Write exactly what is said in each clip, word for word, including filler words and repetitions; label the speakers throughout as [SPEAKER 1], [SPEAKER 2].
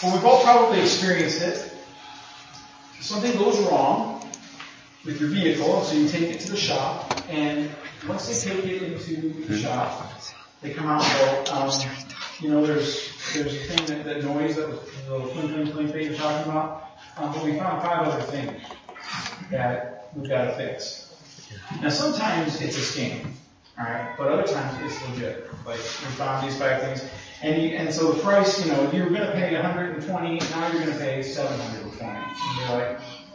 [SPEAKER 1] Well, we've all probably experienced it. Something goes wrong with your vehicle, so you take it to the shop, and once they take it into the shop, they come out and go, um, you know, there's there's a thing that, that noise, that the little clink, clink, clink thing you're talking about, um, but we found five other things that we've got to fix. Now, sometimes it's a scam, all right, but other times it's legit. Like, we found these five things, and you, and so the price, you know, you were going to pay one hundred twenty, now you're going to pay seven hundred twenty. And you're like,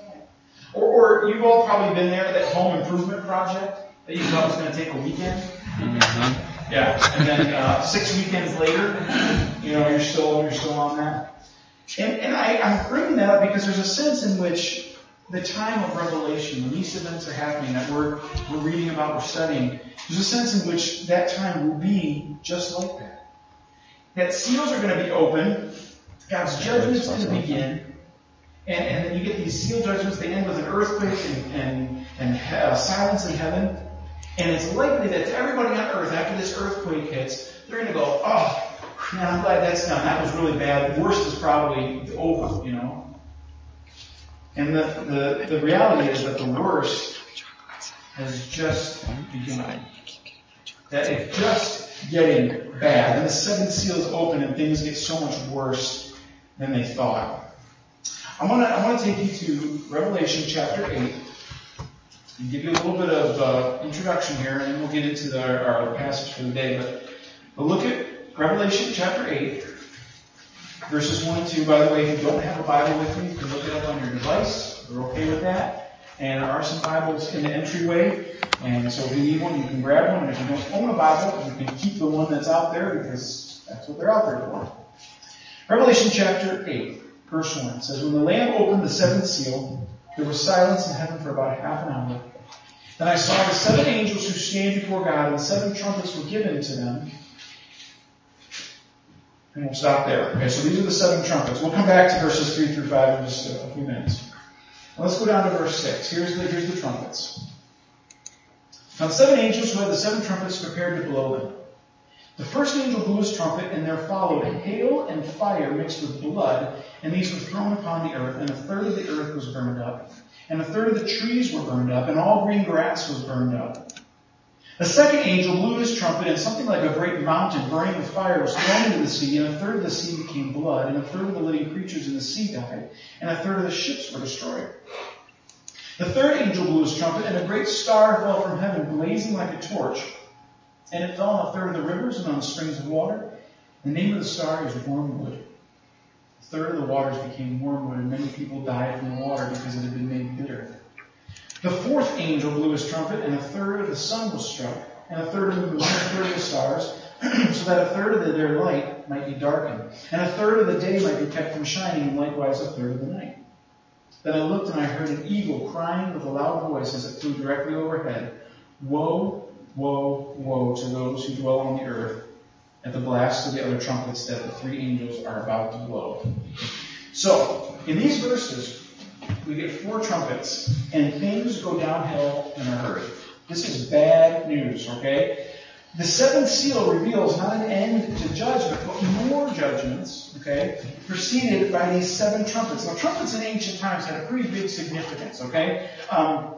[SPEAKER 1] or, or you've all probably been there, that home improvement project that you thought was going to take a weekend. Mm-hmm. Yeah, and then uh, six weekends later, you know, you're still you're still on that. And, and I, I'm bringing that up because there's a sense in which the time of revelation, when these events are happening that we're we're reading about, we're studying, there's a sense in which that time will be just like that. That seals are going to be open, God's judgment is going to begin, and, and then you get these seal judgments. They end with an earthquake and and, and uh, silence in heaven. And it's likely that to everybody on earth, after this earthquake hits, they're going to go, oh, man, I'm glad that's done. That was really bad. Worst is probably over, you know. And the, the, the reality is that the worst has just begun. That it's just getting bad. And the seventh seal is open and things get so much worse than they thought. I want to I want to take you to Revelation chapter eight. And give you a little bit of uh, introduction here, and then we'll get into the, our, our passage for the day. But, but look at Revelation chapter eight, verses one and two. By the way, if you don't have a Bible with you, you can look it up on your device. We're okay with that. And there are some Bibles in the entryway. And so if you need one, you can grab one. And if you don't own a Bible, you can keep the one that's out there because that's what they're out there for. Revelation chapter eight, verse one says, when the Lamb opened the seventh seal, there was silence in heaven for about half an hour. Then I saw the seven angels who stand before God, and the seven trumpets were given to them. And we'll stop there. Okay, so these are the seven trumpets. We'll come back to verses three through five in just a few minutes. Now let's go down to verse six. Here's the, here's the trumpets. Now the seven angels who had the seven trumpets prepared to blow them. The first angel blew his trumpet, and there followed hail and fire mixed with blood, and these were thrown upon the earth, and a third of the earth was burned up, and a third of the trees were burned up, and all green grass was burned up. The second angel blew his trumpet, and something like a great mountain burning with fire was thrown into the sea, and a third of the sea became blood, and a third of the living creatures in the sea died, and a third of the ships were destroyed. The third angel blew his trumpet, and a great star fell from heaven, blazing like a torch. And it fell on a third of the rivers and on the springs of water. The name of the star is Wormwood. A third of the waters became wormwood, and many people died from the water because it had been made bitter. The fourth angel blew his trumpet, and a third of the sun was struck, and a third of the moon, and a third of the stars, so that a third of their light might be darkened, and a third of the day might be kept from shining, and likewise a third of the night. Then I looked, and I heard an eagle crying with a loud voice as it flew directly overhead, Woe! Woe, woe to those who dwell on the earth at the blast of the other trumpets that the three angels are about to blow. So, in these verses, we get four trumpets, and things go downhill in a hurry. This is bad news, okay? The seventh seal reveals not an end to judgment, but more judgments, okay, preceded by these seven trumpets. Now, trumpets in ancient times had a pretty big significance, okay? Um,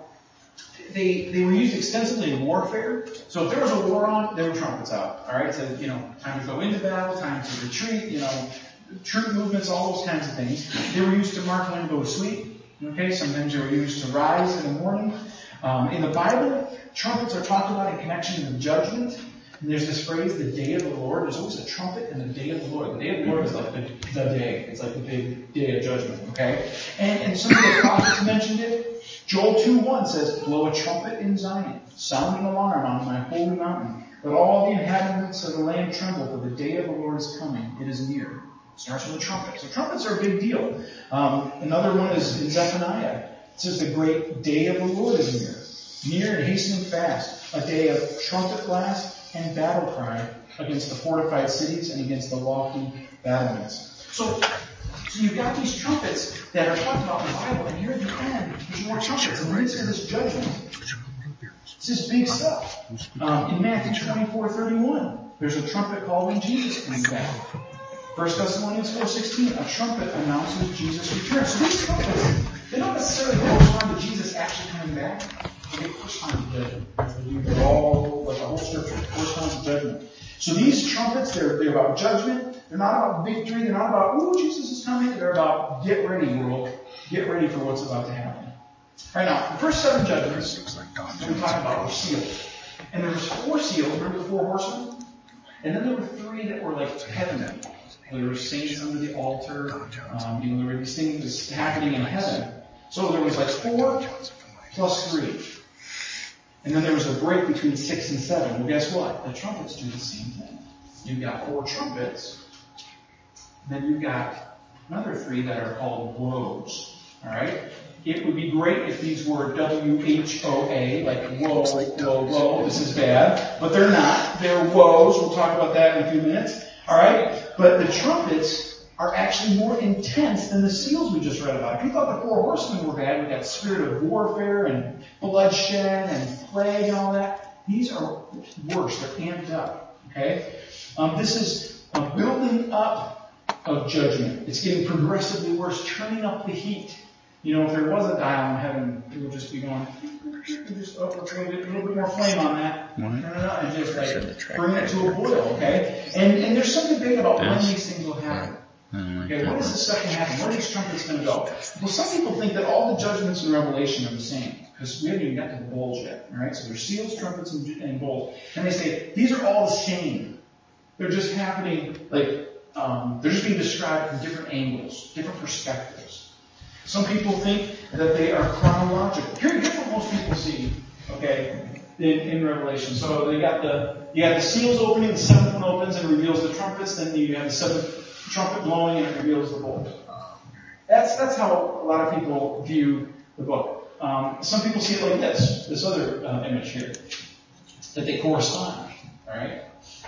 [SPEAKER 1] They they were used extensively in warfare. So if there was a war on, there were trumpets out. All right, so you know, time to go into battle, time to retreat. You know, troop movements, all those kinds of things. They were used to mark when to go to sleep. Okay, sometimes they were used to rise in the morning. Um, in the Bible, trumpets are talked about in connection with judgment. And there's this phrase, the day of the Lord. There's always a trumpet in the day of the Lord. The day of the Lord is like the, the day. It's like the big day of judgment. Okay, and and some of the prophets mentioned it. Joel two one says, blow a trumpet in Zion, sound an alarm on my holy mountain. Let all the inhabitants of the land tremble, for the day of the Lord is coming. It is near. It starts with a trumpet. So trumpets are a big deal. Um, another one is in Zephaniah. It says the great day of the Lord is near. Near and hastening fast. A day of trumpet blast and battle cry against the fortified cities and against the lofty battlements. So, so you've got these trumpets that are talked about in the Bible, and here at the end, there's more trumpets, and leads to this judgment. This is big stuff. Um, in Matthew twenty-four thirty-one, there's a trumpet call when Jesus comes back. First Thessalonians four sixteen, a trumpet announces Jesus' return. So these trumpets, they don't necessarily correspond to Jesus actually coming back. They correspond to judgment. They're all, like the whole scripture, corresponds to judgment. So these trumpets, they're, they're about judgment. They're not about victory. They're not about, ooh, Jesus is coming. They're about, get ready, world. Get ready for what's about to happen. All right, now, the first seven judgments that we talked about were sealed. And there was four seals. Remember the four horsemen? And then there were three that were like heavenly. There were saints under the altar. Um, you know, there were these things happening in heaven. So there was like four plus three. And then there was a break between six and seven. Well, guess what? The trumpets do the same thing. You've got four trumpets. And then you've got another three that are called woes. All right? It would be great if these were W H O A, like whoa, whoa, whoa, this is bad. But they're not. They're woes. We'll talk about that in a few minutes. All right? But the trumpets are actually more intense than the seals we just read about. If you thought the four horsemen were bad with that spirit of warfare and bloodshed and plague and all that, these are worse. They're amped up. Okay? Um, this is a building up of judgment. It's getting progressively worse, turning up the heat. You know, if there was a dial in heaven, it would just be going, just up a little bit, a little bit more flame on that, turn it up, and just like bring it to a boil, okay? And and there's something big about when these things will happen. Okay, when is this stuff going to happen? Where are these trumpets going to go? Well, some people think that all the judgments in Revelation are the same, because we haven't even got to the bowls yet, all right? So there's seals, trumpets, and, and bowls. And they say, these are all the same. They're just happening, like, um, they're just being described from different angles, different perspectives. Some people think that they are chronological. Here, here's what most people see, okay, in, in Revelation. So they got the you got the seals opening, the seventh one opens and reveals the trumpets. Then you have the seventh trumpet blowing and it reveals the bowl. That's that's how a lot of people view the book. Um, some people see it like this, this other uh, image here, that they correspond. All right.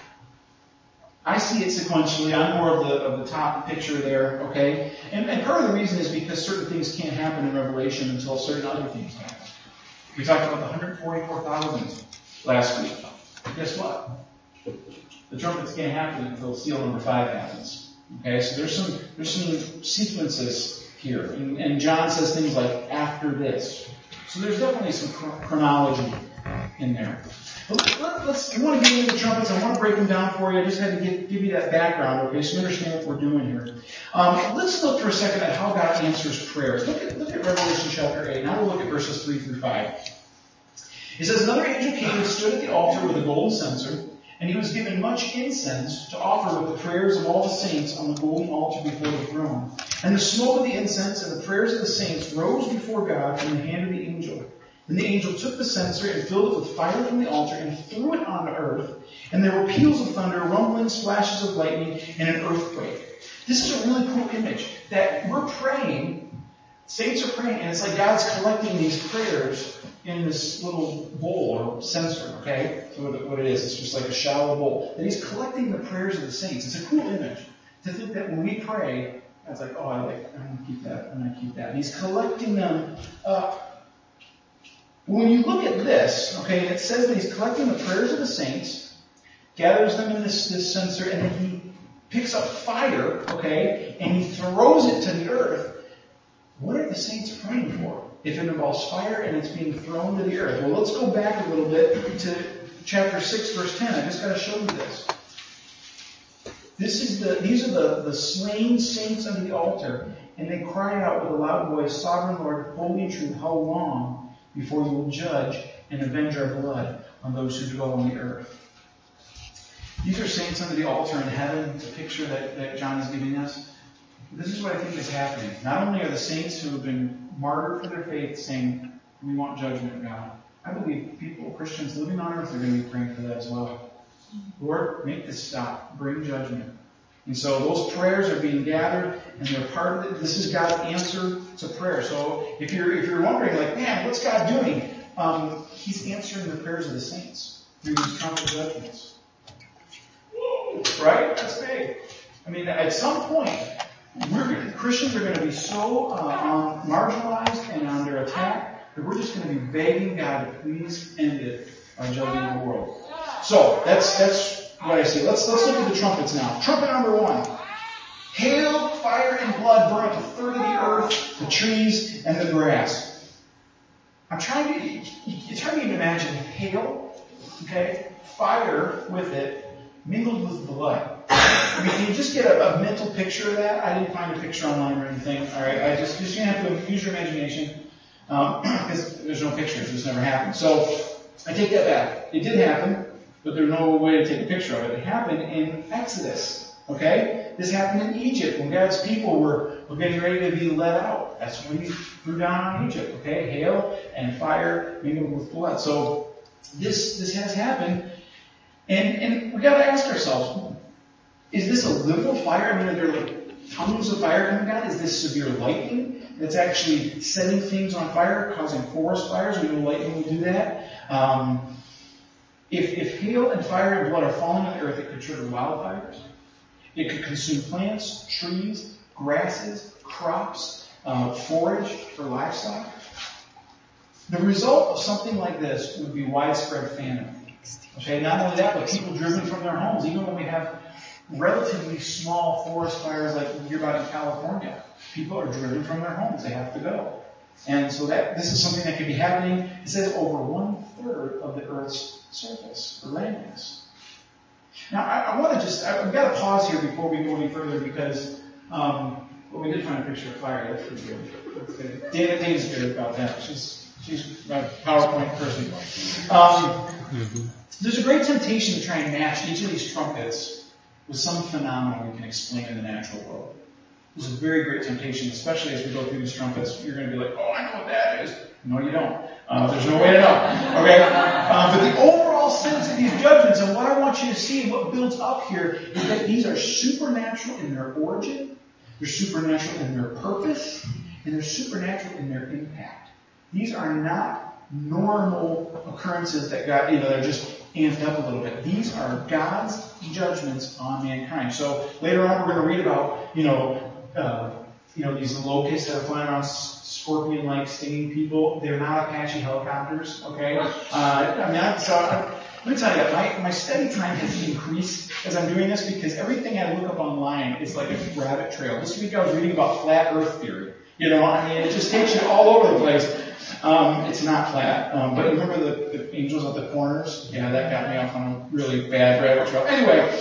[SPEAKER 1] I see it sequentially. I'm more of the of the top picture there, okay? And, and part of the reason is because certain things can't happen in Revelation until certain other things happen. We talked about the one hundred forty-four thousand last week. Guess what? The trumpets can't happen until seal number five happens. Okay, so there's some there's some sequences here, and, and John says things like after this. So there's definitely some chronology in there. But let, let's, I want to get into the trumpets. I want to break them down for you. I just had to give, give you that background, okay, so you understand what we're doing here. Um, let's look for a second at how God answers prayers. Look at, look at Revelation chapter eight. Now we'll look at verses three through five. It says, another angel came and stood at the altar with a golden censer, and he was given much incense to offer with the prayers of all the saints on the golden altar before the throne. And the smoke of the incense and the prayers of the saints rose before God from the hand of the angel. And the angel took the censer and filled it with fire from the altar and threw it on the earth. And there were peals of thunder, rumblings, flashes of lightning, and an earthquake. This is a really cool image that we're praying, saints are praying, and it's like God's collecting these prayers in this little bowl or censer, okay? So what it is, it's just like a shallow bowl. And he's collecting the prayers of the saints. It's a cool image to think that when we pray, God's like, oh, I like, I'm going to keep that, I'm going to keep that. And he's collecting them up. When you look at this, okay, it says that he's collecting the prayers of the saints, gathers them in this, this censer, and then he picks up fire, okay, and he throws it to the earth. What are the saints praying for if it involves fire and it's being thrown to the earth? Well, let's go back a little bit to chapter six, verse ten. I just got to show you this. This is the, these are the, the slain saints under the altar, and they cry out with a loud voice, Sovereign Lord, holy and true, how long before you will judge and avenge our blood on those who dwell on the earth? These are saints under the altar in heaven, the picture that, that John is giving us. This is what I think is happening. Not only are the saints who have been martyred for their faith saying, we want judgment, God. I believe people, Christians living on earth, are going to be praying for that as well. Lord, make this stop. Bring judgment. And so those prayers are being gathered, and they're part of it. This is God's answer to prayer. So if you're if you're wondering, like, man, what's God doing? Um, he's answering the prayers of the saints through these trumpet judgments. Right? That's big. I mean, at some point, we're Christians are going to be so uh, marginalized and under attack that we're just going to be begging God to please end it by judging the world. So that's that's. What I see. Let's let's look at the trumpets now. Trumpet number one. blood burn up a third of the earth, the trees, and the grass. I'm trying to, it's hard to even imagine hail, okay, fire with it, mingled with blood. I mean, can you just get a, a mental picture of that? I didn't find a picture online or anything. All right, I just, just you have to use your imagination because um, there's no pictures. This never happened. So I take that back. It did happen, but there's no way to take a picture of it. It happened in Exodus. Okay, this happened in Egypt when God's people were, were getting ready to be led out. That's when He threw down on Egypt. Okay, hail and fire mingled with blood. So this this has happened, and and we got to ask ourselves. Is this a literal fire? I mean, are there like tongues of fire coming down? Is this severe lightning that's actually setting things on fire, causing forest fires? We know lightning will do that. Um, if, if hail and fire and blood are falling on the earth, it could trigger wildfires. It could consume plants, trees, grasses, crops, uh, forage for livestock. The result of something like this would be widespread famine. Okay, not only that, but people driven from their homes, even when we have relatively small forest fires like we hear about in California. People are driven from their homes. They have to go. And so that this is something that could be happening. It says over one third of the Earth's surface or landmass. Now, I, I want to just, I, I've got to pause here before we go any further because, um, well, we did find a picture of fire. That's pretty good. That's good. Dana, Dana's good about that. She's, she's my PowerPoint person. Um, mm-hmm. There's a great temptation to try and match each of these trumpets with some phenomenon we can explain in the natural world. There's a very great temptation, especially as we go through these trumpets. You're going to be like, oh, I know what that is. No, you don't. Uh, there's no way to know. Okay? Uh, but the overall sense of these judgments, and what I want you to see, and what builds up here, is that these are supernatural in their origin, they're supernatural in their purpose, and they're supernatural in their impact. These are not normal occurrences that got, you know, they're just amped up a little bit. These are God's judgments on mankind. So later on, we're going to read about, you know, uh, you know, these locusts that are flying around, scorpion-like stinging people. They're not Apache helicopters, okay? Uh, I mean, I, so I, let me tell you, my, my study time has increased as I'm doing this because everything I look up online is like a rabbit trail. This week I was reading about flat Earth theory. You know, I mean, it just takes you all over the place. Um, it's not flat. Um, but remember the, the angels at the corners? Yeah, that got me off on a really bad rabbit trail. Anyway.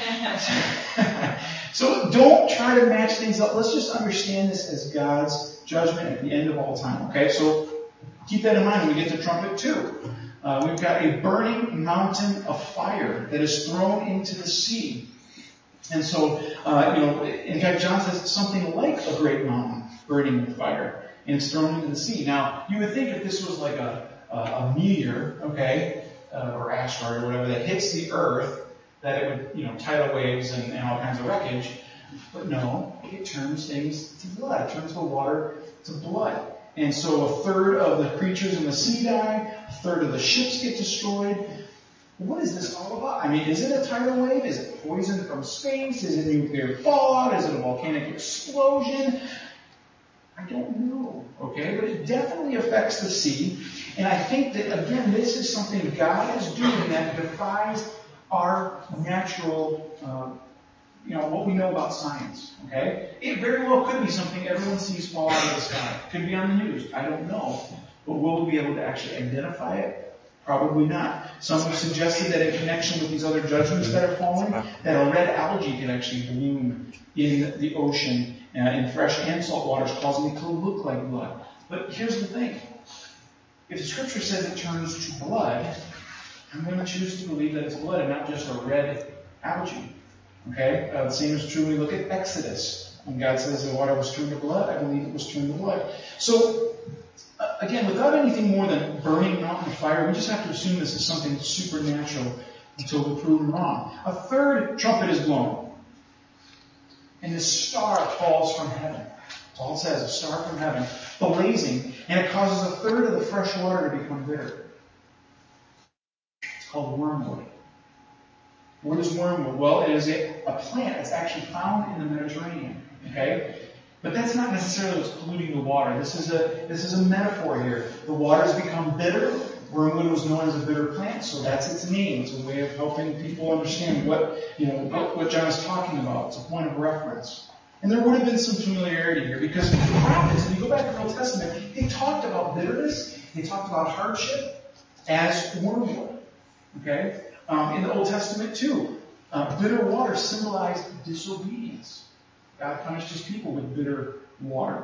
[SPEAKER 1] So don't try to match things up. Let's just understand this as God's judgment at the end of all time. Okay? So keep that in mind when we get to trumpet two. Uh, we've got a burning mountain of fire that is thrown into the sea. And so, uh, you know, in fact, John says it's something like a great mountain burning with fire. And it's thrown into the sea. Now, you would think if this was like a, a, a meteor, okay, uh, or asteroid or whatever that hits the earth, that it would, you know, tidal waves and, and all kinds of wreckage. But no, it turns things to blood. It turns the water to blood. And so a third of the creatures in the sea die. A third of the ships get destroyed. What is this all about? I mean, is it a tidal wave? Is it poison from space? Is it nuclear fallout? Is it a volcanic explosion? I don't know, okay? But it definitely affects the sea. And I think that, again, this is something God is doing that defies our natural, uh, you know, what we know about science, okay? It very well could be something everyone sees fall out of the sky. It could be on the news. I don't know. But will we be able to actually identify it? Probably not. Some have suggested that in connection with these other judgments that are falling, that a red algae can actually bloom in the ocean uh, in fresh and salt waters, causing it to look like blood. But here's the thing. If the scripture says it turns to blood, I'm going to choose to believe that it's blood and not just a red algae. Okay? Uh, the same is true when we look at Exodus. When God says the water was turned to blood, I believe it was turned to blood. So, uh, again, without anything more than burning mountain fire, we just have to assume this is something supernatural until we're proven wrong. A third trumpet is blown. And this star falls from heaven. That's all it says, a star from heaven, blazing, and it causes a third of the fresh water to become bitter. It's called wormwood. What is wormwood? Well, it is a, a plant that's actually found in the Mediterranean. Okay? But that's not necessarily what's polluting the water. This is a this is a metaphor here. The waters become bitter. Wormwood was known as a bitter plant, so that's its name. It's a way of helping people understand what you know what, what John is talking about. It's a point of reference. And there would have been some familiarity here because the prophets, if you go back to the Old Testament, they talked about bitterness, they talked about hardship as wormwood. Okay? Um, in the Old Testament too, uh, bitter water symbolized disobedience. God punished his people with bitter water.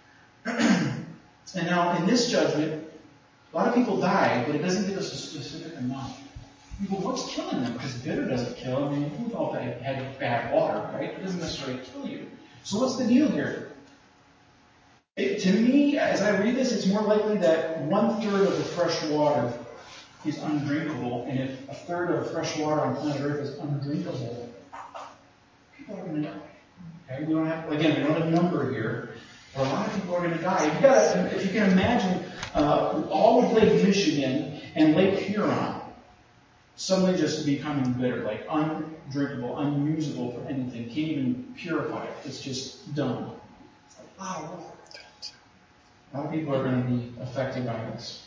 [SPEAKER 1] And now in this judgment, a lot of people die, but it doesn't give us a specific amount. People, what's killing them? Because bitter doesn't kill. I mean, who thought they had bad water, right? It doesn't necessarily kill you. So what's the deal here? It, to me, as I read this, it's more likely that one third of the fresh water is undrinkable, and if a third of fresh water on planet Earth is undrinkable, people are going to die. Okay? We don't have, again, we don't have a number here, but a lot of people are going to die. If you, gotta, if you can imagine uh, all of Lake Michigan and Lake Huron suddenly just becoming bitter, like undrinkable, unusable for anything, can't even purify it. It's just done. It's a lot of water. A lot of people are going to be affected by this.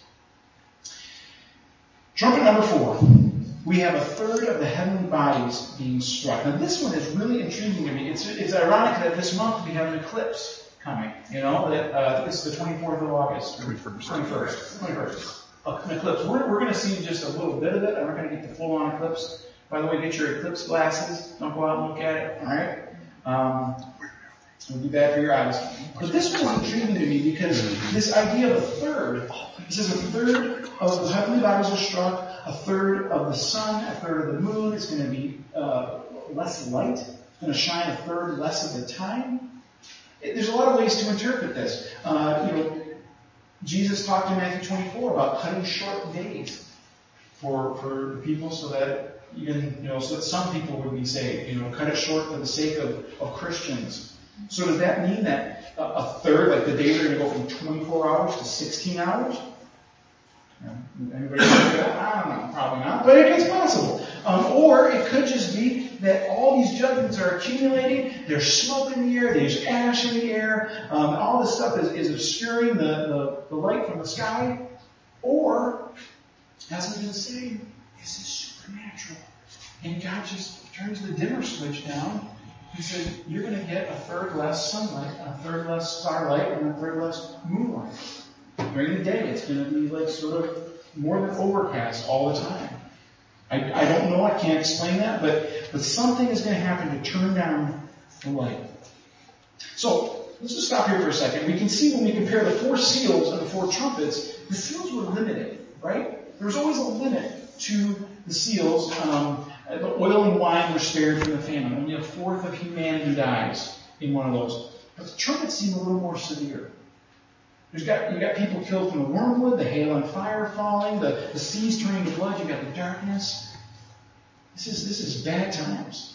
[SPEAKER 1] Trumpet number four. We have a third of the heavenly bodies being struck. Now this one is really intriguing to me. It's, it's ironic that this month we have an eclipse coming. You know, that uh, it's the twenty-fourth of August. twenty-first. twenty-first. twenty-first. An eclipse. We're, we're going to see just a little bit of it. I'm not going to get the full-on eclipse. By the way, get your eclipse glasses. Don't go out and look at it. All right? Um, it would be bad for your eyes. But this one is intriguing to me because this idea of a third, it says a third of the heavenly bodies are struck, a third of the sun, a third of the moon. It's going to be uh, less light. It's going to shine a third less of the time. It, there's a lot of ways to interpret this. Uh, you know, Jesus talked in Matthew twenty-four about cutting short days for for people so that even, you know, so that some people would be saved. You know, cut it short for the sake of, of Christians. So does that mean that a, a third, like the days are going to go from twenty-four hours to sixteen hours? Anybody think that? I don't know, probably not, but it is possible. Um, or it could just be that all these judgments are accumulating, there's smoke in the air, there's ash in the air, um, all this stuff is, is obscuring the, the, the light from the sky. Or, as we've been saying, this is supernatural. And God just turns the dimmer switch down. He said, you're going to get a third less sunlight, a third less starlight, and a third less moonlight. During the day, it's going to be like sort of more than overcast all the time. I, I don't know, I can't explain that, but, but something is going to happen to turn down the light. So, let's just stop here for a second. We can see when we compare the four seals and the four trumpets, the seals were limited, right? There was always a limit to the seals. Um, the oil and wine were spared from the famine. Only a fourth of humanity dies in one of those. But the trumpets seem a little more severe. There's got, you got people killed from the wormwood, the hail and fire falling, the, the seas turning to blood, you got the darkness. This is, this is bad times.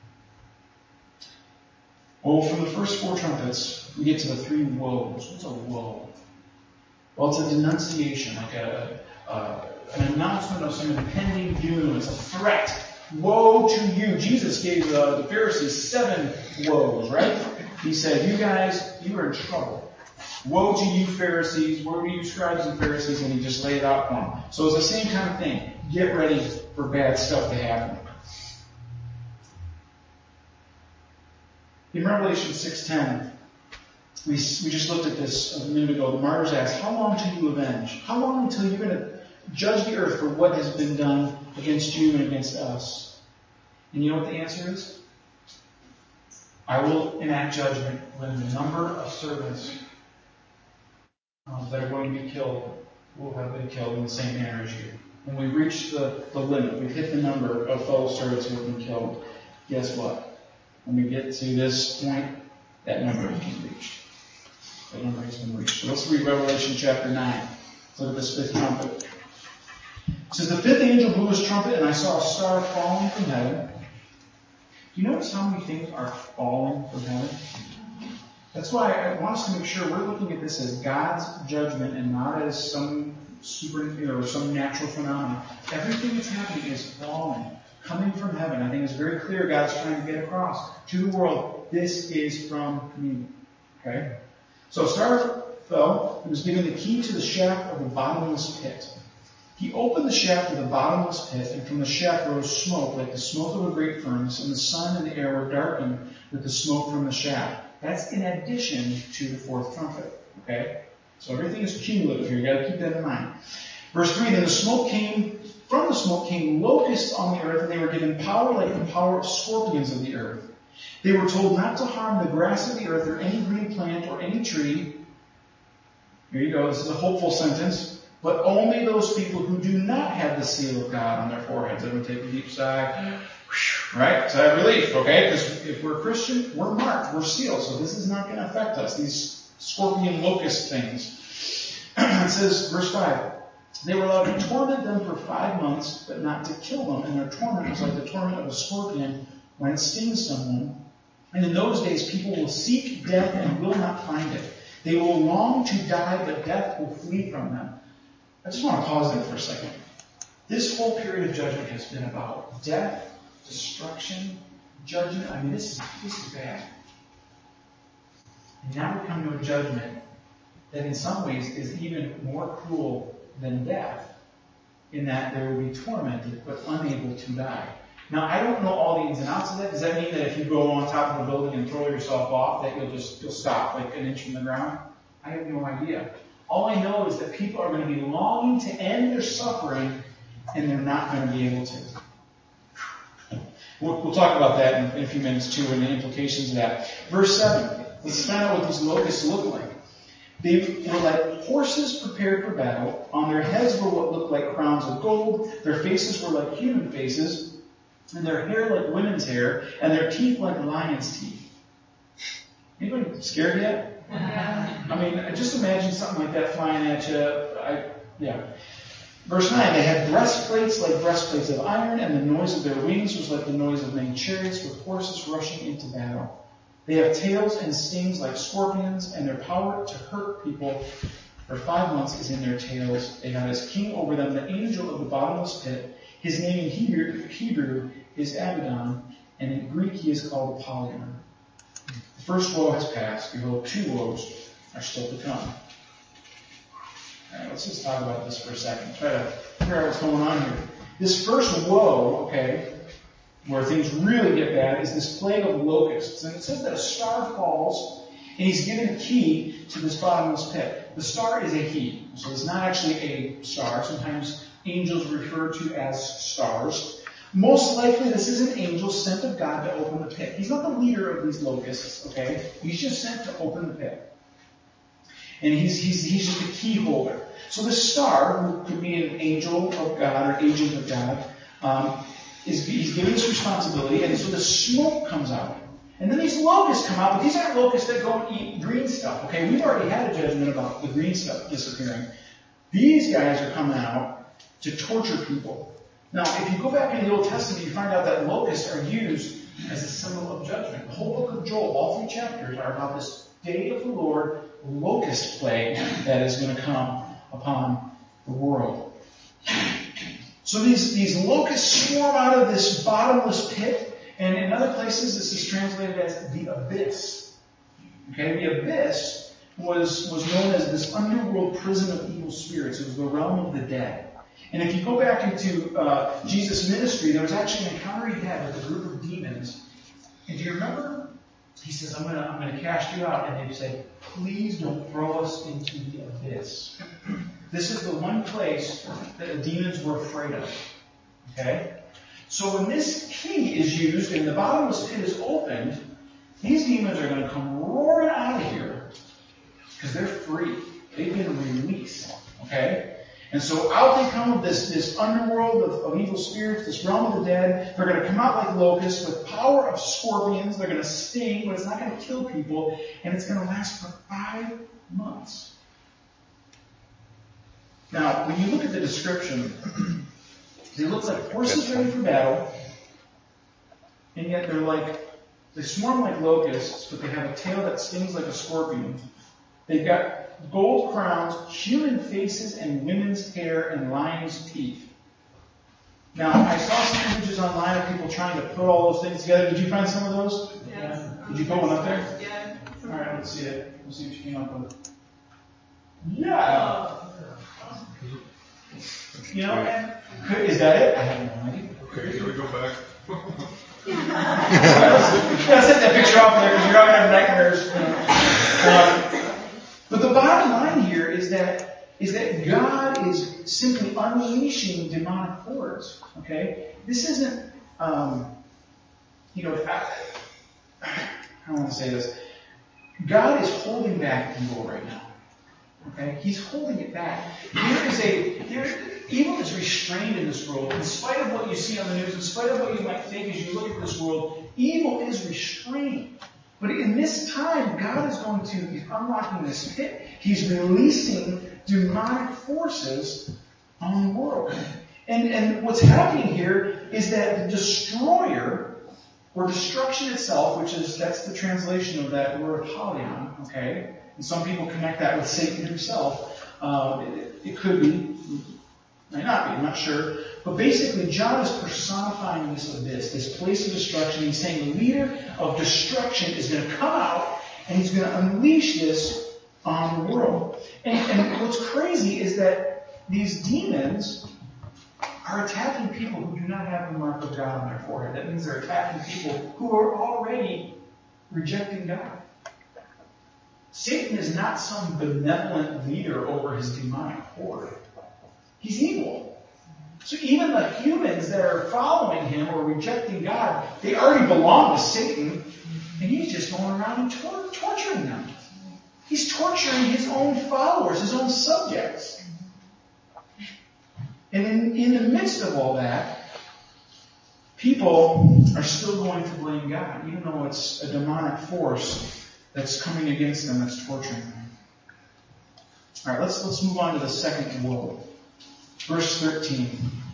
[SPEAKER 1] Well, from the first four trumpets, we get to the three woes. What's a woe? Well, it's a denunciation, like a, uh, an announcement of some impending doom. It's a threat. Woe to you. Jesus gave uh, the Pharisees seven woes, right? He said, you guys, you are in trouble. Woe to you, Pharisees. Woe to you, scribes and Pharisees. And he just laid it out for them. So it's the same kind of thing. Get ready for bad stuff to happen. In Revelation six ten, we, we just looked at this a minute ago. The martyrs asked, how long till you avenge? How long until you're going to judge the earth for what has been done against you and against us? And you know what the answer is? I will enact judgment when the number of servants um, that are going to be killed will have been killed in the same manner as you. When we reach the, the limit, we've hit the number of fellow servants who have been killed. Guess what? When we get to this point, that number has been reached. That number has been reached. So let's read Revelation chapter nine. Let's look at this fifth trumpet. It says, the fifth angel blew his trumpet, and I saw a star falling from heaven. Do you notice how many things are falling from heaven? That's why I want us to make sure we're looking at this as God's judgment and not as some super, you know, some natural phenomenon. Everything that's happening is falling, coming from heaven. I think it's very clear God's trying to get across to the world, this is from me. Okay? So a star fell and was given the key to the shaft of the bottomless pit. He opened the shaft of the bottomless pit, and from the shaft rose smoke like the smoke of a great furnace, and the sun and the air were darkened with the smoke from the shaft. That's in addition to the fourth trumpet. Okay? So everything is cumulative here. You've got to keep that in mind. Verse three, then the smoke came, from the smoke came locusts on the earth, and they were given power like the power of scorpions of the earth. They were told not to harm the grass of the earth or any green plant or any tree. Here you go. This is a hopeful sentence. But only those people who do not have the seal of God on their foreheads. Everyone take a deep sigh. Right? Sigh of relief, okay? Because if we're Christian, we're marked, we're sealed. So this is not going to affect us, these scorpion locust things. It says, verse five, they were allowed to torment them for five months, but not to kill them. And their torment was like the torment of a scorpion when it stings someone. And in those days, people will seek death and will not find it. They will long to die, but death will flee from them. I just want to pause there for a second. This whole period of judgment has been about death, destruction, judgment. I mean, this is, this is bad. And now we come to a judgment that in some ways is even more cruel than death, in that they will be tormented but unable to die. Now, I don't know all the ins and outs of that. Does that mean that if you go on top of a building and throw yourself off, that you'll just you'll stop like an inch from the ground? I have no idea. All I know is that people are going to be longing to end their suffering, and they're not going to be able to. We'll, we'll talk about that in, in a few minutes too, and the implications of that. Verse seven. Let's find out what these locusts look like. They were like horses prepared for battle. On their heads were what looked like crowns of gold. Their faces were like human faces, and their hair like women's hair, and their teeth like lions' teeth. Anybody scared yet? I mean, just imagine something like that flying at you. I, yeah. Verse nine, they had breastplates like breastplates of iron, and the noise of their wings was like the noise of many chariots with horses rushing into battle. They have tails and stings like scorpions, and their power to hurt people for five months is in their tails. They have as king over them the angel of the bottomless pit. His name in Hebrew, Hebrew is Abaddon, and in Greek he is called Apollyon. The first woe has passed. Behold, two woes are still to come. All right, let's just talk about this for a second. Try to figure out what's going on here. This first woe, okay, where things really get bad, is this plague of locusts. And it says that a star falls, and he's given a key to this bottomless pit. The star is a he, so it's not actually a star. Sometimes angels are referred to as stars. Most likely this is an angel sent of God to open the pit. He's not the leader of these locusts, okay? He's just sent to open the pit. And he's, he's, he's just a key holder. So this star, who could be an angel of God or agent of God, um, is he's given this responsibility, and so the smoke comes out. And then these locusts come out, but these aren't locusts that go and eat green stuff, okay? We've already had a judgment about the green stuff disappearing. These guys are coming out to torture people. Now, if you go back in the Old Testament, you find out that locusts are used as a symbol of judgment. The whole book of Joel, all three chapters, are about this day of the Lord locust plague that is going to come upon the world. So these, these locusts swarm out of this bottomless pit, and in other places this is translated as the abyss. Okay, the abyss was, was known as this underworld prison of evil spirits. It was the realm of the dead. And if you go back into uh, Jesus' ministry, there was actually an encounter he had with a group of demons. And do you remember? He says, I'm going to I'm going to cast you out. And they say, please don't throw us into the abyss. This is the one place that the demons were afraid of. Okay? So when this key is used and the bottomless pit is opened, these demons are going to come roaring out of here because they're free. They've been released. Okay? And so out they come of this, this underworld of, of evil spirits, this realm of the dead. They're going to come out like locusts with power of scorpions. They're going to sting, but it's not going to kill people. And it's going to last for five months. Now, when you look at the description, they look like horses ready for battle. And yet they're like, they swarm like locusts, but they have a tail that stings like a scorpion. They've got gold crowns, human faces, and women's hair, and lions' teeth. Now, I saw some images online of people trying to put all those things together. Did you find some of those?
[SPEAKER 2] Yeah.
[SPEAKER 1] Did you put one up there?
[SPEAKER 2] Yeah.
[SPEAKER 1] All right, let's see it. Let's see what you came up with. Yeah. You know, and could, is that it? I have no idea.
[SPEAKER 2] Okay, can we go back?
[SPEAKER 1] Yeah, set that picture off there because you're not going to have nightmares. Um, but the bottom line here is that is that God is simply unleashing demonic hordes. Okay, this isn't, um, you know, I, I don't want to say this. God is holding back evil right now. Okay, He's holding it back. There is a there. Evil is restrained in this world. In spite of what you see on the news, in spite of what you might think as you look at this world, evil is restrained. But in this time, God is going to, He's unlocking this pit. He's releasing demonic forces on the world. And, and what's happening here is that the destroyer, or destruction itself, which is, that's the translation of that word Apollyon, okay? And some people connect that with Satan himself. Uh, it, it could be. Might not be, I'm not sure. But basically, John is personifying this abyss, this place of destruction. He's saying the leader of destruction is going to come out and he's going to unleash this on the world. And, and what's crazy is that these demons are attacking people who do not have the mark of God on their forehead. That means they're attacking people who are already rejecting God. Satan is not some benevolent leader over his demonic horde. He's evil. So even the humans that are following him or rejecting God, they already belong to Satan, and he's just going around and tor- torturing them. He's torturing his own followers, his own subjects. And in, in the midst of all that, people are still going to blame God, even though it's a demonic force that's coming against them, that's torturing them. All right, let's let's move on to the second woe. Verse thirteen.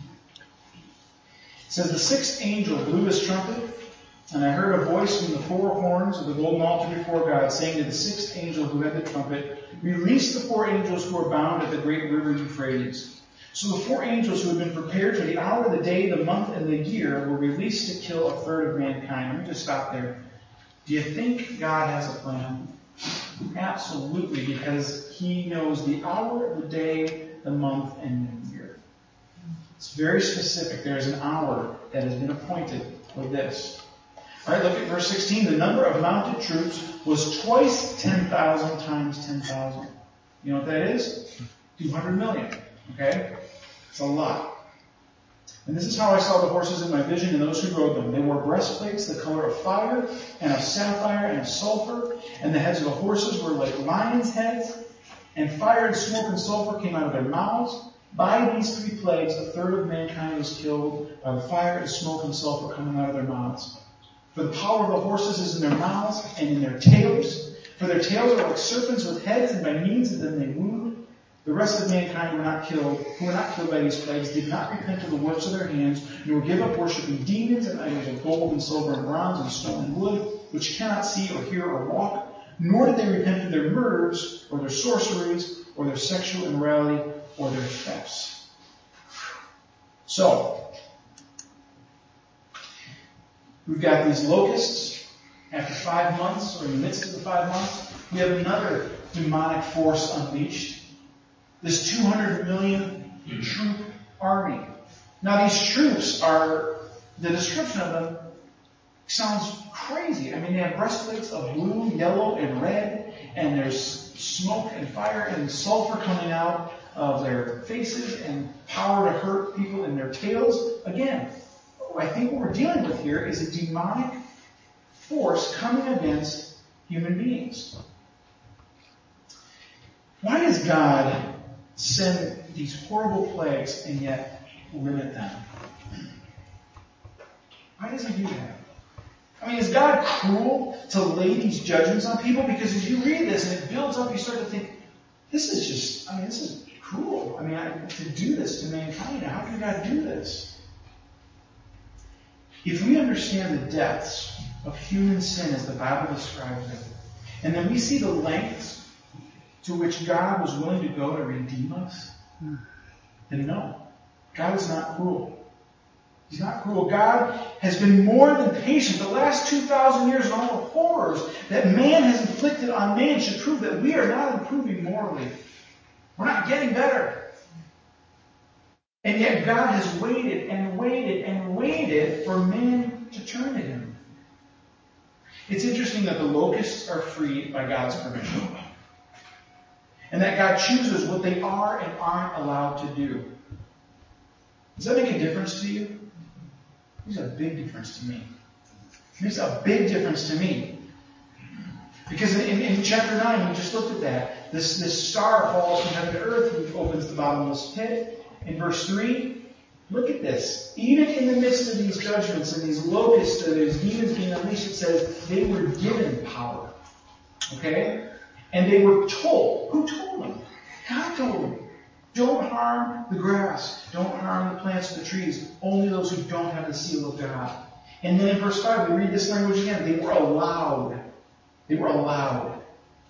[SPEAKER 1] It says, the sixth angel blew his trumpet, and I heard a voice from the four horns of the golden altar before God, saying to the sixth angel who had the trumpet, release the four angels who are bound at the great river Euphrates. So the four angels who had been prepared for the hour, the day, the month, and the year were released to kill a third of mankind. Let me just stop there. Do you think God has a plan? Absolutely, because He knows the hour, the day, the month, and the year. It's very specific. There is an hour that has been appointed for this. All right, look at verse sixteen. The number of mounted troops was twice ten thousand times ten thousand. You know what that is? two hundred million. Okay? It's a lot. And this is how I saw the horses in my vision and those who rode them. They wore breastplates the color of fire and of sapphire and of sulfur, and the heads of the horses were like lions' heads, and fire and smoke and sulfur came out of their mouths. By these three plagues, a third of mankind was killed by the fire and smoke and sulfur coming out of their mouths. For the power of the horses is in their mouths and in their tails. For their tails are like serpents with heads, and by means of them they wound. The rest of mankind were not killed, who were not killed by these plagues, did not repent of the works of their hands, nor give up worshiping demons and idols of gold and silver and bronze and stone and wood, which cannot see or hear or walk. Nor did they repent of their murders, or their sorceries, or their sexual immorality, or their thefts. So, we've got these locusts. After five months, or in the midst of the five months, we have another demonic force unleashed. This two hundred million troop army. Now these troops are, the description of them sounds crazy. I mean, they have breastplates of blue, yellow, and red, and there's smoke and fire and sulfur coming out of their faces and power to hurt people in their tails. Again, I think what we're dealing with here is a demonic force coming against human beings. Why does God send these horrible plagues and yet limit them? Why does He do that? I mean, is God cruel to lay these judgments on people? Because as you read this and it builds up, you start to think, this is just, I mean, this is cruel. I mean, I, to do this to mankind, how can God do this? If we understand the depths of human sin as the Bible describes it, and then we see the lengths to which God was willing to go to redeem us, then no, God is not cruel. He's not cruel. God has been more than patient. The last two thousand years and all the horrors that man has inflicted on man should prove that we are not improving morally. We're not getting better. And yet God has waited and waited and waited for men to turn to him. It's interesting that the locusts are freed by God's permission. And that God chooses what they are and aren't allowed to do. Does that make a difference to you? It makes a big difference to me. It makes a big difference to me. Because in, in chapter nine, we just looked at that. This, this star falls from heaven to earth and opens the bottomless pit. In verse three, look at this. Even in the midst of these judgments and these locusts and these demons being unleashed, it says they were given power. Okay? And they were told. Who told them? God told them. Don't harm the grass. Don't harm the plants of the trees. Only those who don't have the seal of God. And then in verse five, we read this language again. They were allowed. They were allowed.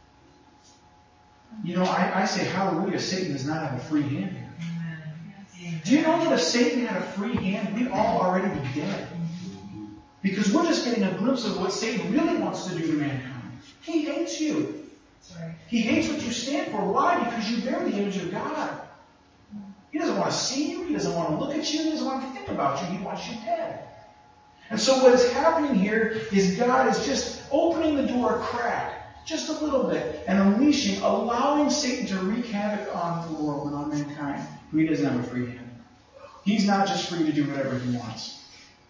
[SPEAKER 1] You know, I, I say, hallelujah, Satan does not have a free hand here. Do you know that if Satan had a free hand, we'd all already be dead? Because we're just getting a glimpse of what Satan really wants to do to mankind. He hates you. He hates what you stand for. Why? Because you bear the image of God. He doesn't want to see you. He doesn't want to look at you. He doesn't want to think about you. He wants you dead. And so what is happening here is God is just opening the door a crack, just a little bit, and unleashing, allowing Satan to wreak havoc on the world and on mankind, who he doesn't have a free hand. He's not just free to do whatever he wants.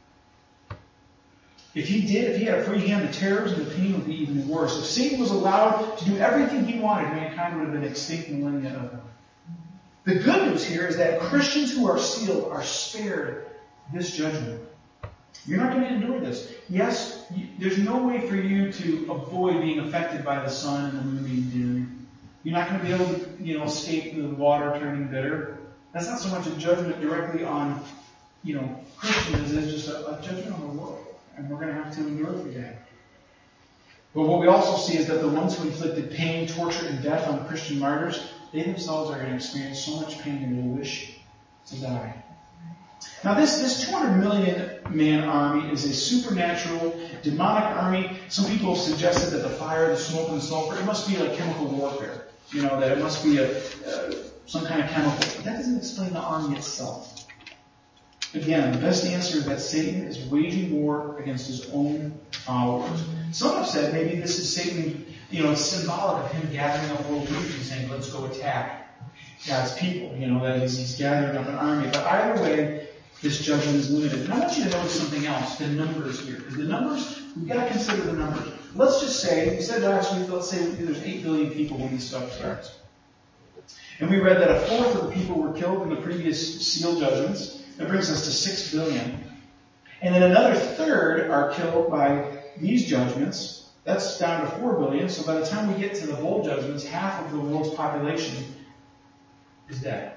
[SPEAKER 1] If he did, if he had a free hand, the terrors and the pain would be even worse. If Satan was allowed to do everything he wanted, mankind would have been extinct millennia ago. The good news here is that Christians who are sealed are spared this judgment. You're not going to endure this. Yes, you, there's no way for you to avoid being affected by the sun and the moon being dim. You're not going to be able to, you know, escape the water turning bitter. That's not so much a judgment directly on, you know, Christians as just a, a judgment on the world. And we're going to have to endure through that. But what we also see is that the ones who inflicted pain, torture, and death on Christian martyrs, they themselves are going to experience so much pain and will wish to die. Now this, this two hundred million man army is a supernatural, demonic army. Some people have suggested that the fire, the smoke, and the sulfur, it must be like chemical warfare. You know, that it must be a, uh, some kind of chemical. But that doesn't explain the army itself. Again, the best answer is that Satan is waging war against his own followers. Some have said maybe this is Satan, you know, it's symbolic of him gathering up world leaders and saying, let's go attack God's people. You know, that is, he's gathering up an army. But either way, this judgment is limited. And I want you to notice something else, the numbers here. Because the numbers, we've got to consider the numbers. Let's just say, we said last week, let's say there's eight billion people when this stuff starts. And we read that a fourth of the people were killed in the previous seal judgments. That brings us to six billion. And then another third are killed by these judgments. That's down to four billion. So by the time we get to the bowl judgments, half of the world's population is dead.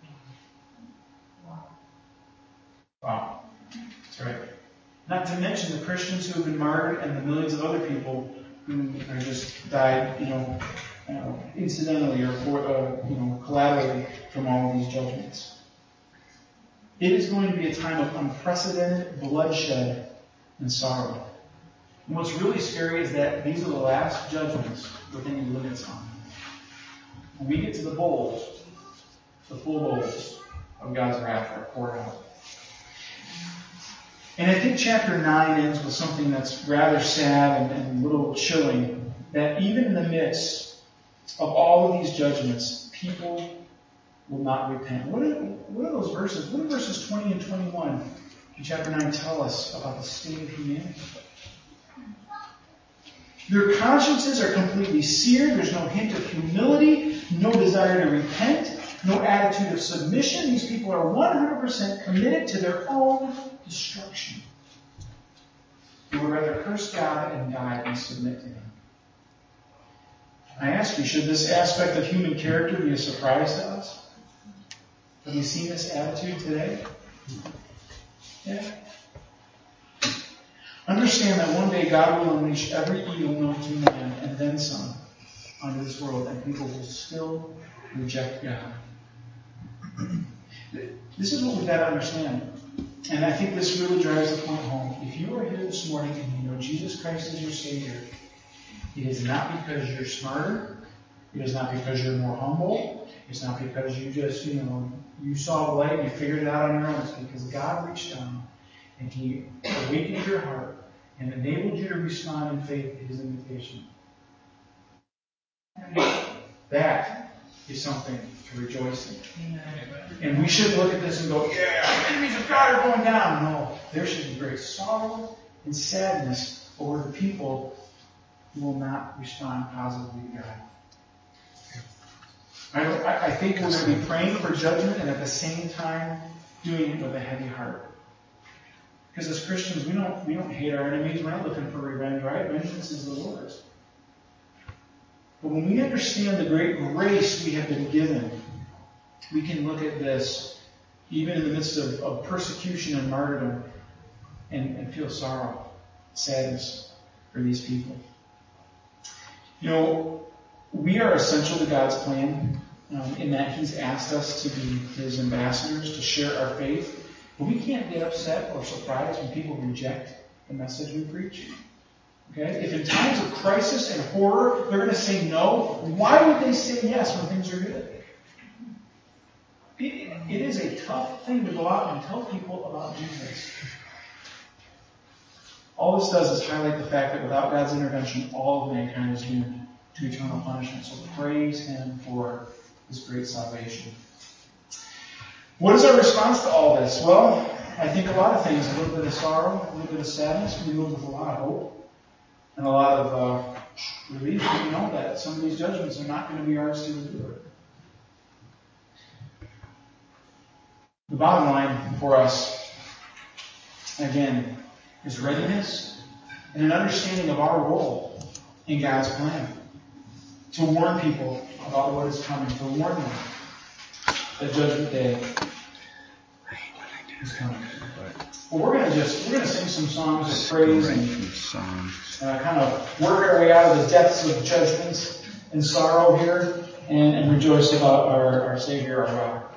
[SPEAKER 1] Wow. That's right. Not to mention the Christians who have been martyred and the millions of other people who are just died, you know, uh, incidentally or for, uh, you know, collaterally from all of these judgments. It is going to be a time of unprecedented bloodshed and sorrow. And what's really scary is that these are the last judgments with any limits on. When we get to the bowls, the full bowls of God's wrath are poured out. And I think chapter nine ends with something that's rather sad and, and a little chilling, that even in the midst of all of these judgments, people will not repent. What are, what are those verses? What do verses twenty and twenty-one in chapter nine tell us about the state of humanity? Their consciences are completely seared. There's no hint of humility, no desire to repent, no attitude of submission. These people are one hundred percent committed to their own destruction. They would rather curse God and die than submit to Him. I ask you, should this aspect of human character be a surprise to us? Have you seen this attitude today? Yeah. Understand that one day God will unleash every evil known to man and then some onto this world, and people will still reject God. This is what we've got to understand. And I think this really drives the point home. If you are here this morning and you know Jesus Christ is your Savior, it is not because you're smarter. It is not because you're more humble. It's not because you just, you know, you saw the light and you figured it out on your own, it's because God reached down and He awakened your heart and enabled you to respond in faith to His invitation. That is something to rejoice in. And we should look at this and go, yeah, the enemies of God are going down. No, there should be great sorrow and sadness over the people who will not respond positively to God. I, I think we're going to be praying for judgment and at the same time doing it with a heavy heart. Because as Christians, we don't we don't hate our enemies. We're not looking for revenge, right? Vengeance is the Lord's. But when we understand the great grace we have been given, we can look at this, even in the midst of, of persecution and martyrdom, and, and feel sorrow, sadness for these people. You know, we are essential to God's plan um, in that He's asked us to be His ambassadors, to share our faith. But we can't get upset or surprised when people reject the message we preach. Okay? If in times of crisis and horror they're going to say no, why would they say yes when things are good? It, it is a tough thing to go out and tell people about Jesus. All this does is highlight the fact that without God's intervention, all of mankind is doomed to eternal punishment. So praise Him for His great salvation. What is our response to all this? Well, I think a lot of things. A little bit of sorrow, a little bit of sadness. We live with a lot of hope and a lot of uh, relief. We know that some of these judgments are not going to be ours to endure. The bottom line for us, again, is readiness and an understanding of our role in God's plan. To warn people about what is coming, to warn them that Judgment Day is coming. Well, we're going to just, we're going to sing some songs of praise and uh, kind of work our way out of the depths of judgment and sorrow here and, and rejoice about our, our Savior, our rock.